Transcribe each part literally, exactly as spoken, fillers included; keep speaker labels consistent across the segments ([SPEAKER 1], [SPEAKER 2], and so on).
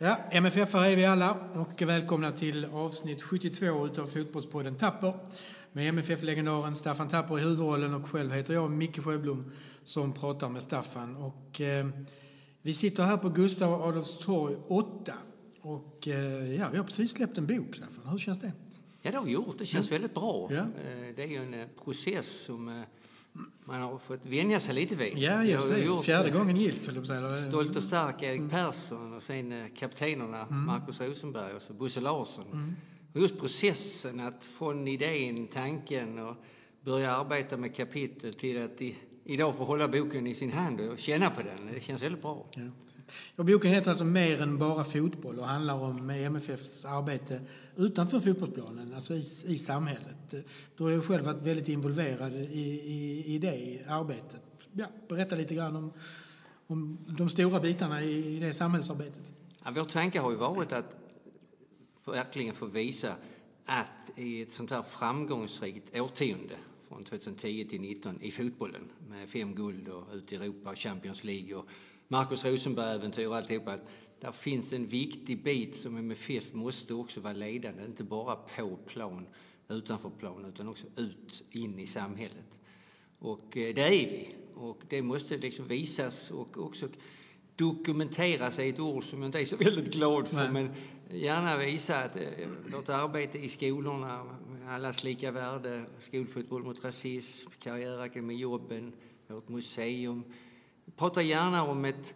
[SPEAKER 1] Ja, M F F är vi alla och välkomna till avsnitt sjuttiotvå utav Fotbollspodden Tapper med M F F-legendaren Staffan Tapper i huvudrollen, och själv heter jag Micke Sjöblom som pratar med Staffan. Och eh, vi sitter här på Gustav Adolfs torg åtta och eh, ja, vi har precis släppt en bok, Staffan. Hur känns det?
[SPEAKER 2] Ja, det har vi gjort. Det känns mm. väldigt bra.
[SPEAKER 1] Ja.
[SPEAKER 2] Det är ju en process som man har fått vänja sig lite vid.
[SPEAKER 1] Ja, just det. Gjort fjärde gången gilt, höll jag på att säga.
[SPEAKER 2] Stolt och stark Erik Persson och sen kaptenerna mm. Marcus Rosenberg och så Bosse Larsson. Mm. Och just processen att från idén, tanken och börja arbeta med kapitel till att i, idag få hålla boken i sin hand och känna på den. Det känns väldigt bra.
[SPEAKER 1] Ja. Och boken heter alltså Mer än bara fotboll och handlar om M F F:s arbete utanför fotbollsplanen, alltså i, i samhället. Du har ju själv varit väldigt involverad i, i, i det arbetet. Ja, berätta lite grann om, om de stora bitarna i, i det samhällsarbetet.
[SPEAKER 2] Ja, vår tanke har ju varit att verkligen få visa att i ett sånt här framgångsrikt årtionde från tjugohundratio till nitton i fotbollen med fem guld och ut i Europa och Champions League och Marcus Rosenberg-äventyr och alltihopa, att där finns en viktig bit som M F F måste också vara ledande, inte bara på plan, utanför plan, utan också ut, in i samhället. Och det är vi. Och det måste liksom visas och också dokumenteras i ett ord som jag inte är så väldigt glad för, Nej. men gärna visa att vårt arbete i skolorna, allas lika värde, skolfotboll mot rasism, karriärakademi, jobben, vårt museum. Prata gärna om ett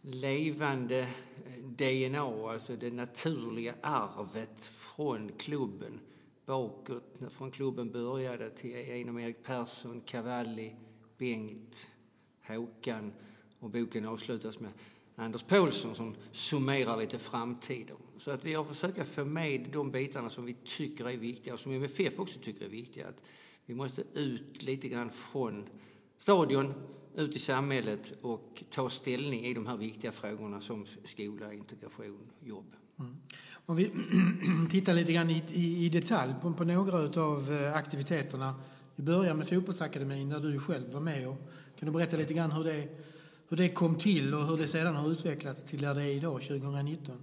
[SPEAKER 2] levande D N A, alltså det naturliga arvet från klubben bakåt, från klubben började till genom Erik Persson, Cavalli, Bengt, Håkan, och boken avslutas med Anders Paulsson som summerar lite framtiden. Så att vi har försökt få med de bitarna som vi tycker är viktiga och som M F F också tycker är viktiga. Att vi måste ut lite grann från stadion, ut i samhället och ta ställning i de här viktiga frågorna som skola, integration, jobb.
[SPEAKER 1] Mm. Om vi tittar lite grann i, i, i detalj på, på några av aktiviteterna. Vi börjar med fotbollsakademin där du själv var med. Och kan du berätta lite grann hur det, hur det kom till och hur det sedan har utvecklats till där det är idag, tjugonitton?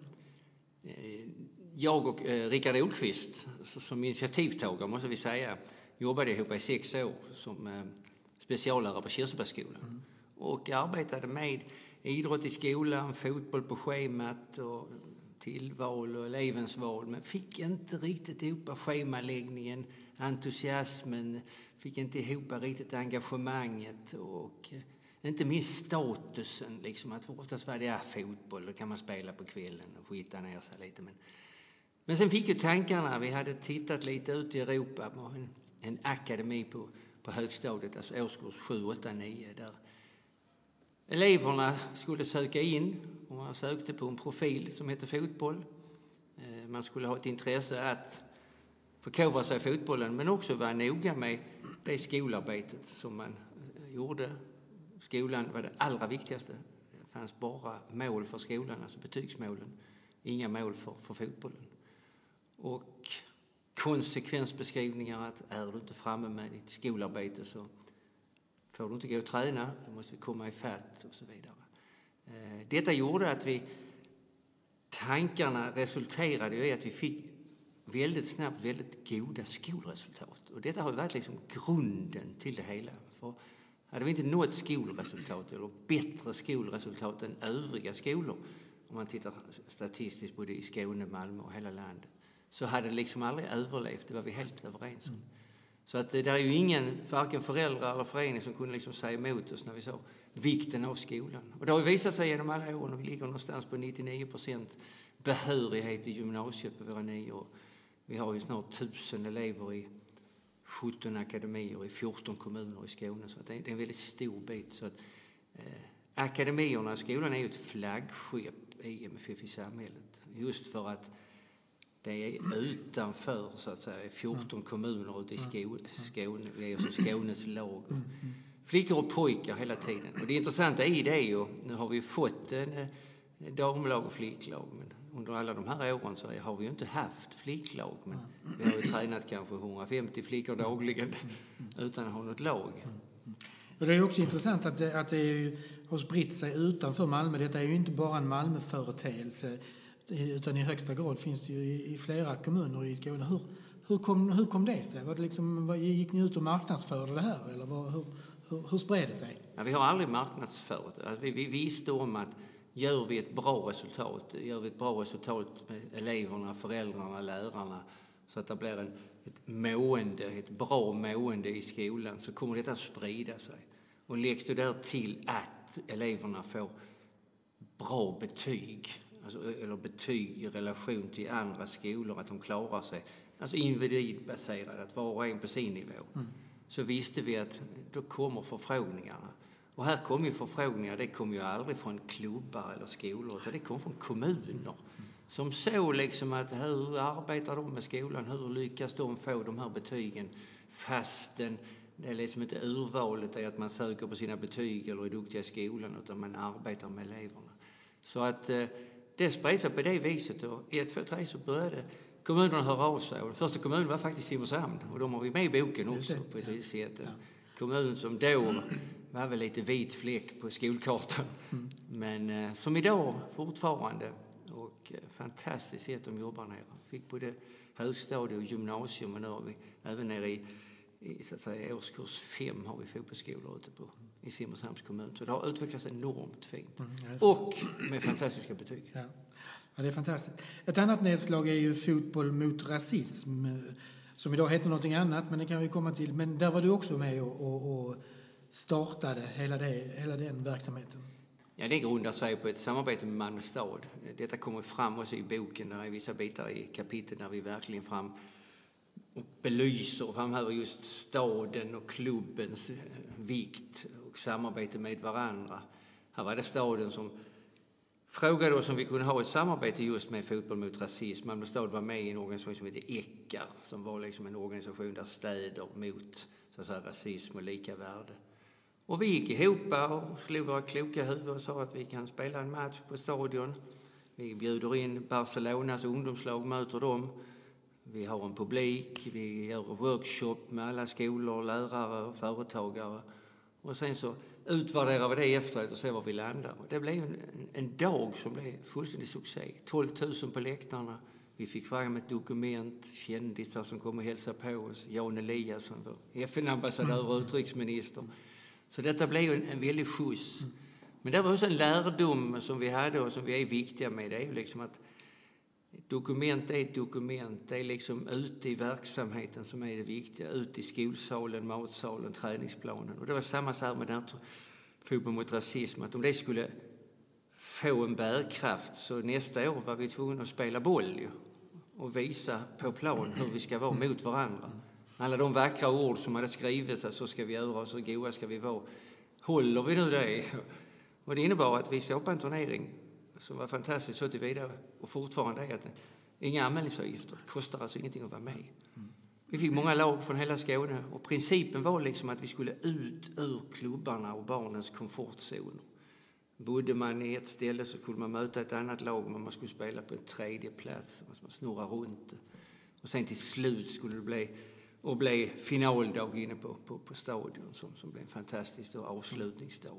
[SPEAKER 2] Jag och eh, Rickard Olqvist som initiativtagare, måste vi säga, jobbade ihop i sex år som eh, speciallärare på Kirsebergsskolan. Mm. Och arbetade med idrott i skolan, fotboll på schemat och tillval och elevens val. Men fick inte riktigt ihop schemaläggningen, entusiasmen, fick inte ihop riktigt engagemanget och inte minst statusen. Liksom att oftast var det ja, fotboll, då kan man spela på kvällen och skita ner sig lite. Men, men sen fick ju tankarna, vi hade tittat lite ut i Europa på en, en akademi på på högstadiet, alltså årskurs sju, åtta, nio, där eleverna skulle söka in och man sökte på en profil som heter fotboll. Man skulle ha ett intresse att förkovra sig i fotbollen men också vara noga med det skolarbetet som man gjorde. Skolan var det allra viktigaste. Det fanns bara mål för skolan, alltså betygsmålen. Inga mål för, för fotbollen. Och konsekvensbeskrivningar att är du inte framme med ditt skolarbete så får du inte gå och träna, då måste vi komma i fatt och så vidare. Detta gjorde att vi, tankarna resulterade i att vi fick väldigt snabbt väldigt goda skolresultat. Och detta har varit liksom grunden till det hela. För hade vi inte nått skolresultat eller bättre skolresultat än övriga skolor, om man tittar statistiskt både i Skåne, Malmö och hela landet, så hade det liksom aldrig överlevt, det var vi helt överens om. Mm. Så att det är ju ingen, varken föräldrar eller förening som kunde liksom säga emot oss när vi sa vikten av skolan. Och det har ju visat sig genom alla år, och vi ligger någonstans på nittionio procent behörighet i gymnasiet på våra nio år. Vi har ju snart tusen elever i sjutton akademier i fjorton kommuner i Skåne, så att det är en väldigt stor bit. Så att eh, akademierna i skolan är ju ett flaggskepp i M F F i samhället, just för att det är utanför så att säga fjorton kommuner ute i Skåne, Skåne, vi är som Skånes lag. Flickor och pojkar hela tiden. Och det intressanta i det är ju, nu har vi fått en, en damlag och flicklag, men under alla de här åren så har vi ju inte haft flicklag. Men vi har ju tränat kanske hundrafemtio flickor dagligen utan att ha något lag.
[SPEAKER 1] Och det är också intressant att det, att det har spritt sig utanför Malmö. Detta är ju inte bara en Malmöföreteelse. utan i högsta grad finns det ju i, i flera kommuner i Skåne. Hur, hur, kom, hur kom det sig? Var det liksom, var, gick ni ut och marknadsförde det här? Eller var, hur, hur, hur spred det sig?
[SPEAKER 2] Ja, vi har aldrig marknadsfört. Alltså, vi, vi visste om att gör vi ett bra resultat, gör vi ett bra resultat med eleverna, föräldrarna, lärarna, så att det blir en, ett mående, ett bra mående i skolan, så kommer detta att sprida sig. Och läggs du där till att eleverna får bra betyg, alltså, eller betyg i relation till andra skolor, att de klarar sig, alltså individbaserat, att var och en på sin nivå, mm. så visste vi att då kommer förfrågningarna. Och här kommer ju förfrågningar, det kommer ju aldrig från klubbar eller skolor, utan det kommer från kommuner. Som så liksom att hur arbetar de med skolan, hur lyckas de få de här betygen, fastän det är liksom inte urvalet är att man söker på sina betyg eller är duktiga i skolan, utan man arbetar med eleverna. Så att eh, det spred sig på det viset, och ett, två, tre så började kommunerna höra av sig. Och den första kommunen var faktiskt Simrishamn, och de har vi med i boken också på ett visst sätt. Ja. Kommunen som då var väl lite vit fläck på skolkartan, mm. men eh, som idag fortfarande, och eh, fantastiskt sätt de jobbar nere. Fick både högstadie och gymnasium, men nu har vi även nere i, i så att säga, årskurs fem har vi fotbollsskolor ute på i Simrishamns kommun. Så det har utvecklats enormt fint. Mm, och med fantastiska betyg.
[SPEAKER 1] Ja. Ja, det är fantastiskt. Ett annat nedslag är ju fotboll mot rasism, som idag heter någonting annat, men det kan vi komma till. Men där var du också med och, och, och startade hela, det, hela den verksamheten.
[SPEAKER 2] Ja, det grundar sig på ett samarbete med Malmö stad. Detta kommer fram också i boken, där är vissa bitar i kapitlet där vi verkligen fram och belyser och framhäver just staden och klubbens vikt och samarbete med varandra. Här var det staden som frågade oss om vi kunde ha ett samarbete just med fotboll mot rasism. Malmö stad var med i en organisation som heter ECA, som var liksom en organisation där städer mot så att säga, rasism och lika värde. Och vi gick ihop och slog våra kloka huvud och sa att vi kan spela en match på stadion. Vi bjuder in Barcelonas ungdomslag, möter dem. Vi har en publik, vi gör en workshop med alla skolor, lärare och företagare. Och sen så utvärderar vi det efteråt och ser var vi landar. Och det blev en, en dag som blev fullständig succé. tolv tusen på läktarna. Vi fick fram ett dokument, kändisar som kom och hälsade på oss. Jan Eliasson, F N-ambassadör och utrikesminister. Så detta blev en, en väldigt skjuts. Men det var också en lärdom som vi hade och som vi är viktiga med. Det är ju liksom att ett dokument är ett dokument. Det är liksom ute i verksamheten som är det viktiga. Ute i skolsalen, matsalen, träningsplanen. Och det var samma sak med den här fotboll mot rasism. Att om det skulle få en bärkraft, så nästa år var vi tvungna att spela boll ju, och visa på plan hur vi ska vara mot varandra. Alla de vackra ord som hade skrivits, att så ska vi göra och så goa ska vi vara. Håller vi nu det? Och det innebar att vi skapade en turnering som var fantastiskt så till vidare. Och fortfarande är att inga anmälningsavgifter. Det kostar alltså ingenting att vara med. Vi fick många lag från hela Skåne. Och principen var liksom att vi skulle ut ur klubbarna och barnens komfortzoner. Bodde man i ett ställe så kunde man möta ett annat lag, men man skulle spela på en tredje plats. Man skulle snurra runt. Och sen till slut skulle det bli och blev finaldag inne på, på, på stadion som, som blev en fantastisk avslutningsdag.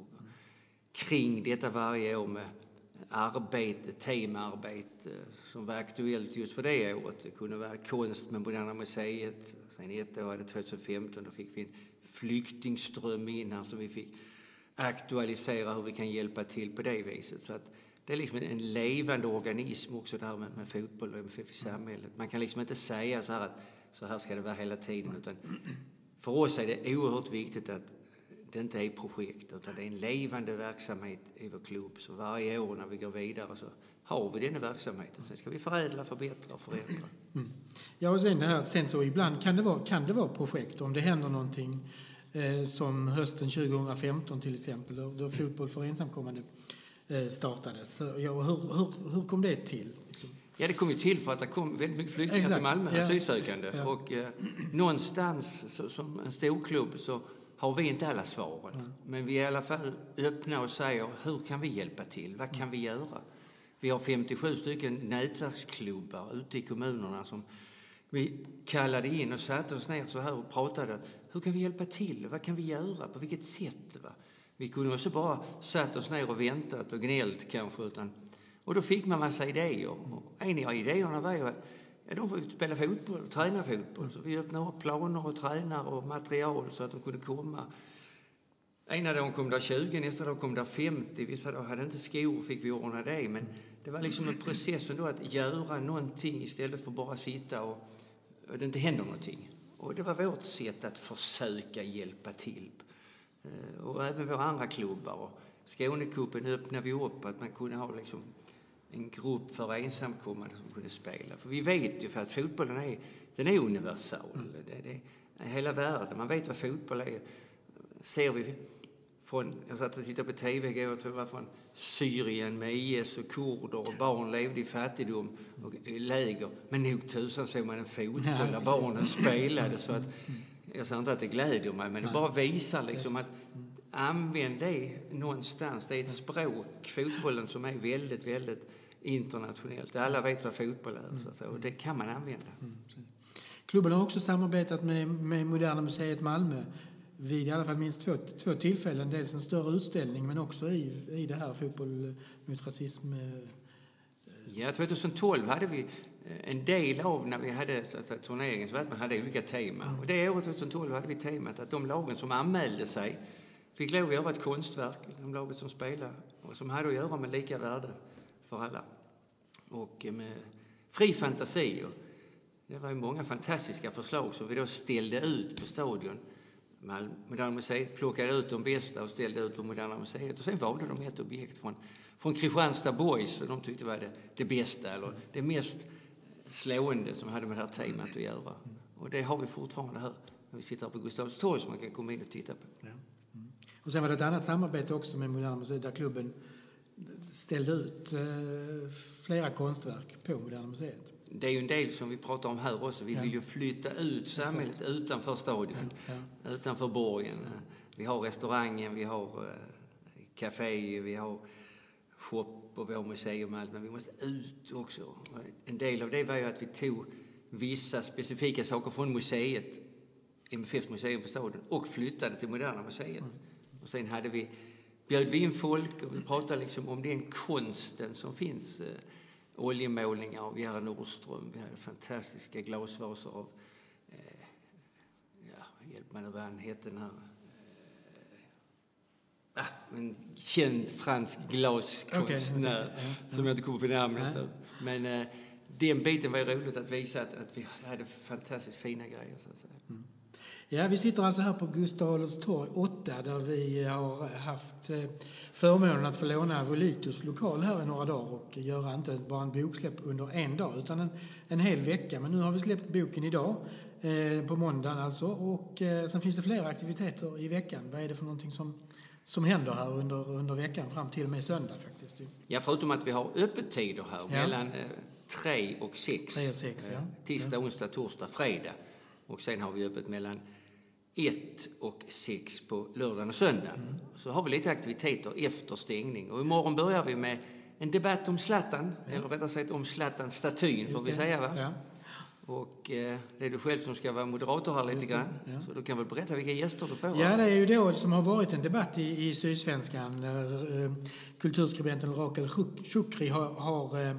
[SPEAKER 2] Kring detta varje år med arbete, temaarbete som var aktuellt just för det året. Det kunde vara konst med Moderna museet. Sen ett år, tjugohundrafemton, då fick vi en flyktingström in här som vi fick aktualisera hur vi kan hjälpa till på det viset. Så att det är liksom en levande organism också där med, med fotboll och M F F i samhället. Man kan liksom inte säga så här att så här ska det vara hela tiden, utan för oss är det oerhört viktigt att det inte är projekt, utan det är en levande verksamhet i vår klubb. Så varje år när vi går vidare så har vi den verksamheten. Sen ska vi förädla, förbättra och förändra. Mm.
[SPEAKER 1] Ja, och sen det här, sen så ibland kan det vara, kan det vara projekt om det händer någonting eh, som hösten tjugohundrafemton till exempel, då, då fotboll för ensamkommande eh, startades. Så, ja, hur, hur, hur kom det till? Liksom?
[SPEAKER 2] Ja, det kom ju till för att det kom väldigt mycket flyktingar Exakt. till Malmö, ja. asylsökande. Ja. Och eh, någonstans så, som en stor klubb så har vi inte alla svaren. Mm. Men vi är i alla fall öppna och säger hur kan vi hjälpa till? Vad kan vi göra? Vi har femtiosju stycken nätverksklubbar ute i kommunerna som vi kallade in och satte oss ner så här och pratade. Hur kan vi hjälpa till? Vad kan vi göra? På vilket sätt? Va? Vi kunde också bara satt oss ner och väntat och gnällt kanske, utan Och då fick man massa idéer. Och en av idéerna var ju att ja, de får spela fotboll och träna fotboll. Så vi öppnade upp planer och tränar och material så att de kunde komma. Ena dagen kom det tjugo, nästa dag kom det femtio. Vissa dagar hade inte skor, fick vi ordna det. Men det var liksom en process ändå att göra någonting istället för bara sitta och, och det inte händer någonting. Och det var vårt sätt att försöka hjälpa till. Och även våra andra klubbar. Och Skånekuppen öppnade vi upp att man kunde ha liksom en grupp för ensamkommande som kunde spela. För vi vet ju för att fotbollen är, den är universal. Mm. Det, det är hela världen. Man vet vad fotboll är. Ser vi från, jag satt och tittade på tv igår, jag tror det var från Syrien med I S och kurder och barn levde i fattigdom och i läger. Men nog tusan såg man en fotboll där ja, barnen spelade så att jag säger inte att det gläder mig, men det bara visar liksom att använd det någonstans. Det är ett språk, fotbollen, som är väldigt, väldigt internationellt. Alla vet vad fotboll är så, och det kan man använda. Mm.
[SPEAKER 1] Klubben har också samarbetat med, med Moderna Museet Malmö vid i alla fall minst två, två tillfällen. Dels en större utställning men också i, i det här fotboll mot rasism.
[SPEAKER 2] Ja, tjugohundratolv hade vi en del av när vi hade alltså, turneringen så att man hade olika teman. Mm. Och det året tjugohundratolv hade vi temat att de lagen som anmälde sig fick lov att göra ett konstverk, de laget som spelar och som hade att göra med lika värde för alla. Och med fri fantasi. Och det var ju många fantastiska förslag som vi då ställde ut på stadion. Moderna Museet plockade ut de bästa och ställde ut på Moderna Museet. Och sen valde de ett objekt från, från Kristianstad Boys och de tyckte var det, det bästa eller det mest slående som hade med det här temat att göra. Och det har vi fortfarande här när vi sitter på Gustavs torg som man kan komma in och titta på. Ja.
[SPEAKER 1] Mm. Och sen var det ett annat samarbete också med Moderna Museet där klubben ställde ut eh, flera konstverk på Moderna Museet.
[SPEAKER 2] Det är ju en del som vi pratar om här också. Vi ja. vill ju flytta ut samhället Exakt. utanför stadion, ja. Ja. utanför borgen. Vi har restaurangen, vi har café, vi har shop och vår museum och allt. Men vi måste ut också. En del av det var ju att vi tog vissa specifika saker från museet, M F F:s museum på stadion, och flyttade till Moderna Museet. Mm. Och sen hade vi, bjöd vi in folk och vi pratade liksom om den konsten som finns. Oljemålningar av Gerhard Nordström. Vi hade fantastiska glasvaser av eh, ja, hjälp mig vad han hette den här eh, ah, en känd fransk glaskonstnär okay, okay, ja, som jag inte kommer på namnet. Ja. Men eh, den biten var ju roligt att visa att, att vi hade fantastiskt fina grejer så att säga. Mm.
[SPEAKER 1] Ja, vi sitter alltså här på Gustav Adolfs torg åtta där vi har haft förmånen att få låna Volitos lokal här i några dagar och göra inte bara en boksläpp under en dag utan en, en hel vecka. Men nu har vi släppt boken idag, eh, på måndagen alltså, och eh, sen finns det flera aktiviteter i veckan. Vad är det för någonting som, som händer här under, under veckan fram till och med söndag faktiskt?
[SPEAKER 2] Ja, förutom att vi har öppettider här ja. mellan eh, tre och sex.
[SPEAKER 1] tre och sex, ja.
[SPEAKER 2] Tisdag,
[SPEAKER 1] ja.
[SPEAKER 2] onsdag, torsdag, fredag. Och sen har vi öppet mellan ett och sex på lördagen och söndagen. Mm. Så har vi lite aktiviteter efter stängning. Och imorgon börjar vi med en debatt om Zlatan. Ja. Eller rättare sagt om Zlatan-statyn får vi säga va? Ja. Och eh, det är du själv som ska vara moderator här lite grann. Ja. Så du kan väl berätta vilka gäster du får.
[SPEAKER 1] Ja, det är ju då som har varit en debatt i, i Sydsvenskan. Där, eh, kulturskribenten Rakel Shukri har, har eh,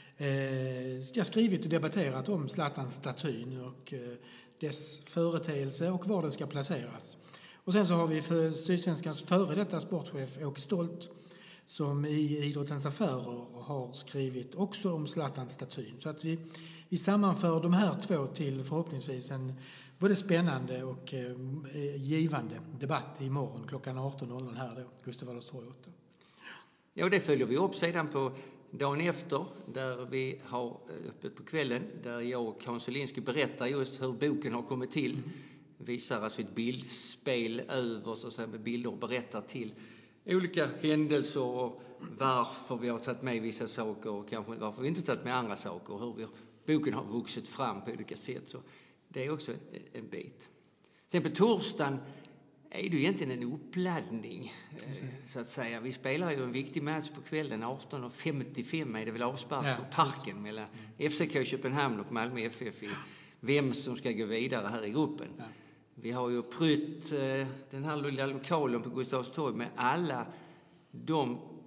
[SPEAKER 1] eh, skrivit och debatterat om Zlatan-statyn och eh, dess företeelse och var den ska placeras. Och sen så har vi för Sydsvenskans före detta sportchef Åke Stolt som i Idrottens affärer har skrivit också om Zlatan-statyn. Så att vi, vi sammanför de här två till förhoppningsvis en både spännande och eh, givande debatt imorgon klockan arton noll noll här då, Gustav Adolfs torg åtta.
[SPEAKER 2] Ja, och det följer vi upp sedan på dagen efter där vi har öppet på kvällen där jag och Hans Olinski berättar just hur boken har kommit till. Mm. Visar alltså ett bildspel över så att säga, med bilder och berättar till olika händelser och varför vi har tagit med vissa saker och kanske varför vi inte tagit med andra saker och hur vi, boken har vuxit fram på olika sätt. Så det är också en bit. Sen på torsdagen är det egentligen en uppladdning så att säga. Vi spelar ju en viktig match på kvällen arton och femtiofem är det väl avspark ja, på Parken mellan F C K Köpenhamn och Malmö F F i vem som ska gå vidare här i gruppen. Ja. Vi har ju prytt eh, den här lilla lokalen på Gustavs torg med alla de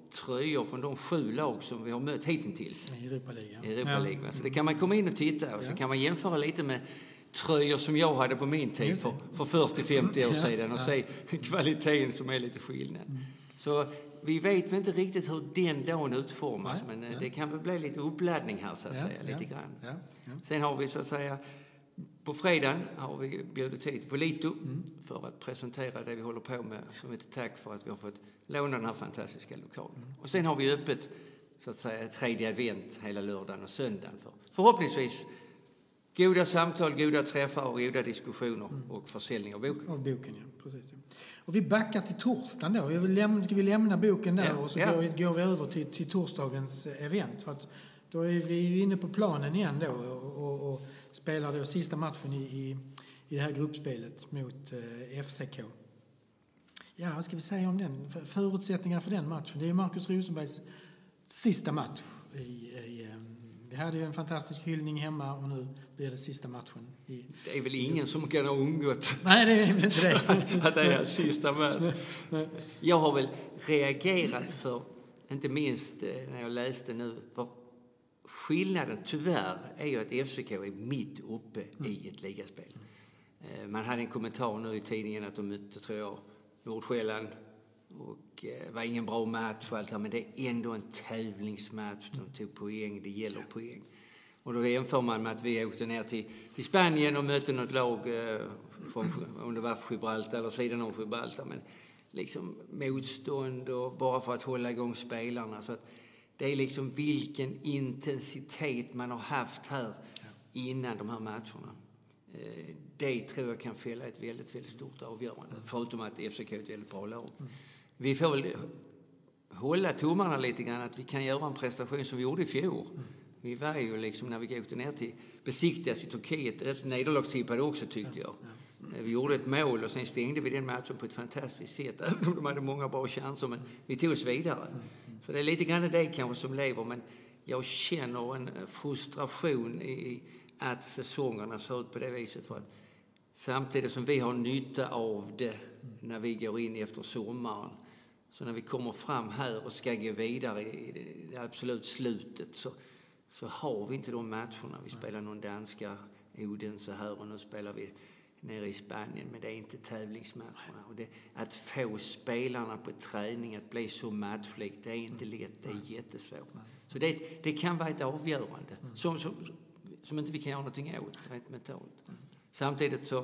[SPEAKER 2] tröjor från de sju lag som vi har mött hittills
[SPEAKER 1] I Europa League.
[SPEAKER 2] i Europa League. Ja. Så det kan man komma in och titta och så kan man jämföra lite med tröjor som jag hade på min tid för, för fyrtio femtio år sedan och ja. se kvaliteten som är lite skillnad. Mm. Så vi vet inte riktigt hur den dagen utformas, Nej, men ja. det kan väl bli lite uppladdning här så att ja, säga, lite ja, grann. Ja, ja. Sen har vi så att säga, på fredagen har vi bjudit hit Volito mm. för att presentera det vi håller på med som ett tack för att vi har fått låna den här fantastiska lokalen. Mm. Och sen har vi öppet så att säga tredje advent hela lördagen och söndagen för förhoppningsvis goda samtal, goda träffar och goda diskussioner mm. och försäljning av boken.
[SPEAKER 1] Av boken, ja. Precis. Och vi backar till torsdagen då. Vi vill lämna, ska vi lämna boken där ja, och så ja. går, går vi över till, till torsdagens event. För att då är vi inne på planen igen då och, och, och spelar då sista matchen i, i, i det här gruppspelet mot eh, F C K. Ja, vad ska vi säga om den? För, förutsättningar för den matchen. Det är Marcus Rosenbergs sista match. I, i, vi hade ju en fantastisk hyllning hemma och nu blir det sista matchen. I,
[SPEAKER 2] det är väl ingen som kan ha undgått.
[SPEAKER 1] Nej, det är väl inte det.
[SPEAKER 2] Att det är sista matchen. Jag har väl reagerat för, inte minst när jag läste nu, för skillnaden tyvärr är ju att F C K är mitt uppe mm. i ett ligaspel. Mm. Man hade en kommentar nu i tidningen att de mötte, tror jag, Nordsjälland och det var ingen bra match och allt här, men det är ändå en tävlingsmatch. De tog poäng, det gäller poäng. Och då jämför man med att vi åkte ner till, till Spanien och mötte något lag eh, från, om det var Gibraltar eller sidan om Gibraltar, men liksom motstånd och bara för att hålla igång spelarna. Så att det är liksom vilken intensitet man har haft här innan de här matcherna. Eh, det tror jag kan fälla ett väldigt, väldigt stort avgörande. Förutom att F C K är ett väldigt bra lag. Mm. Vi får väl hålla tummarna lite grann att vi kan göra en prestation som vi gjorde i fjol. Mm. Vi var ju liksom, när vi åkte ner till besiktigas i Turkiet, rätt nederlagstippade också tyckte jag. Mm. Vi gjorde ett mål och sen stängde vi den matchen på ett fantastiskt sätt. Även om de hade många bra chanser, men vi tog oss vidare. Mm. Så det är lite grann det kanske som lever, men jag känner en frustration i att säsongerna ser ut på det viset. För att samtidigt som vi har nytta av det när vi går in efter sommaren, så när vi kommer fram här och ska gå vidare i det absolut slutet, så, så har vi inte de matcherna. Vi spelar någon danska Odense här och nu spelar vi nere i Spanien, men det är inte tävlingsmatcherna. Och det, att få spelarna på träning att bli så matchlikt, det är inte lätt, det är jättesvårt. Så det, det kan vara ett avgörande som, som, som inte vi kan göra någonting åt rent mentalt. Samtidigt så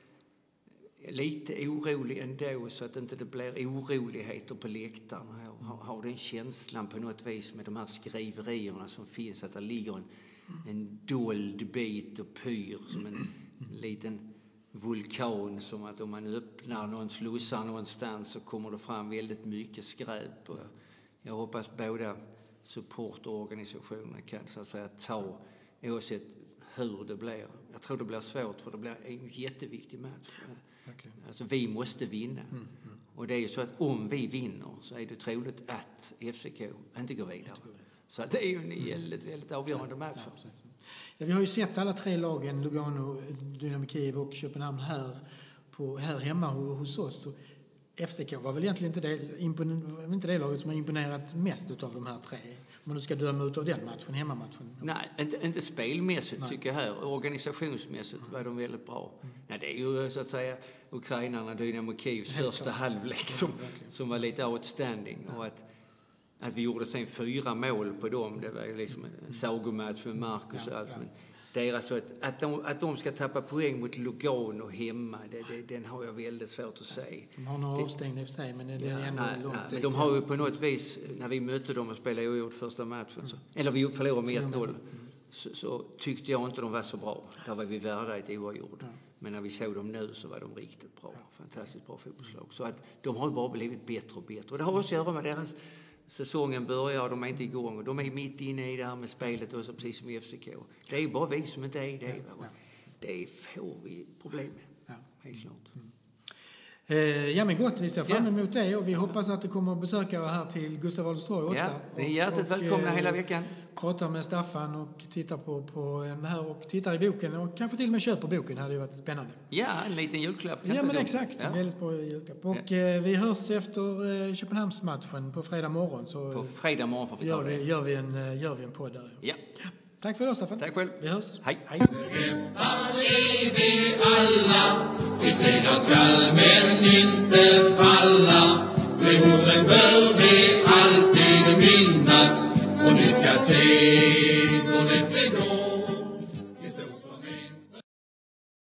[SPEAKER 2] lite orolig ändå, så att inte det blir oroligheter på läktarna. Jag har, har den känslan på något vis med de här skriverierna som finns, att det ligger en, en dold bit och pyr som en liten vulkan, som att om man öppnar någon slussar någonstans så kommer det fram väldigt mycket skräp. Och jag hoppas båda supportorganisationerna kan så att säga ta, oavsett hur det blir. Jag tror det blir svårt, för det blir en jätteviktig match. Okay. Alltså vi måste vinna. Mm, mm. Och det är ju så att om vi vinner så är det troligt att F C K inte går vidare. Inte går vidare. Så det är ju en väldigt, väldigt avgörande match. Ja, ja,
[SPEAKER 1] ja, vi har ju sett alla tre lagen, Lugano, Dynamo Kiev och Köpenhamn här, på, här hemma hos oss. Så F C K var väl egentligen inte det, impon- inte det laget som har imponerat mest av de här tre. Om man nu ska döma ut av den matchen, hemmamatchen.
[SPEAKER 2] Nej, inte, inte spelmässigt. Nej. Tycker jag här. Organisationsmässigt mm. var de väldigt bra. Mm. Nej, det är ju så att säga ukrainarna, Dynamo Kievs första klart. halvlek som, ja, som var lite outstanding. Ja. Och att, att vi gjorde sen fyra mål på dem, det var ju liksom en sagomatch med Marcus ja, och allt. Ja. Men deras, att, att, de, att de ska tappa poäng mot Lugano hemma, det, det, den har jag väldigt svårt att säga.
[SPEAKER 1] De har några avstängningar i sig, men det är ja, ändå nej, långt. Nej, men
[SPEAKER 2] de har ju på något vis, när vi mötte dem och spelade oavgjort första matchen, mm. så, eller vi förlorade med ett noll, mm. så, så tyckte jag inte de var så bra. Där var vi värda ett oavgjort. Mm. Men när vi såg dem nu så var de riktigt bra. Fantastiskt bra fotbollslag. Så att de har ju bara blivit bättre och bättre. Och det har också att göra med deras säsongen börjar och de är inte igång. Och de är mitt inne i det här med spelet också, precis som i F C K. Det är ju bara vi som inte är det. Ja, ja. Det får vi problem med. Ja. Helt klart.
[SPEAKER 1] Eh, ja men gott, vi ser fram emot det och vi hoppas att det kommer besökare här till Gustav Adolfs torg åtta.
[SPEAKER 2] Ja, ni är hjärtligt välkomna hela veckan.
[SPEAKER 1] Pratar med Staffan och tittar på, på här och tittar i boken och kanske till och med köper boken, det hade ju varit spännande.
[SPEAKER 2] Ja, en liten julklapp.
[SPEAKER 1] Ja men exakt, ja. Väldigt bra julklapp. Och ja. eh, vi hörs efter eh, Köpenhamnsmatchen på fredag morgon. Så
[SPEAKER 2] på fredag morgon får vi ta
[SPEAKER 1] gör
[SPEAKER 2] det.
[SPEAKER 1] Vi, gör, vi en, gör vi en podd där.
[SPEAKER 2] Ja.
[SPEAKER 1] ja. Tack för det Staffan.
[SPEAKER 2] Tack själv.
[SPEAKER 1] Vi hörs.
[SPEAKER 2] Hej.
[SPEAKER 1] Hej.
[SPEAKER 3] är vi alla, vi segrar skall men inte falla. De orden bör vi alltid minnas och ni ska se då det går.